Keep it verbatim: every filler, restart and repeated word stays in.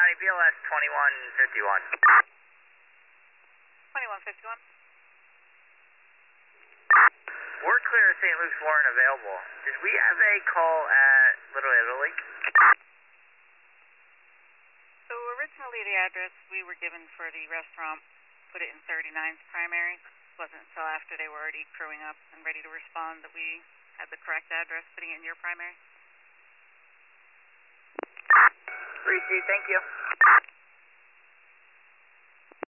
County, B L S twenty-one fifty-one. twenty-one fifty-one. We're clear of Saint Luke's Warren available. Did we have a call at Little Italy? So originally the address we were given for the restaurant, put it in thirty-nine's primary. It wasn't until after they were already crewing up and ready to respond that we had the correct address putting it in your primary. Receive, thank you.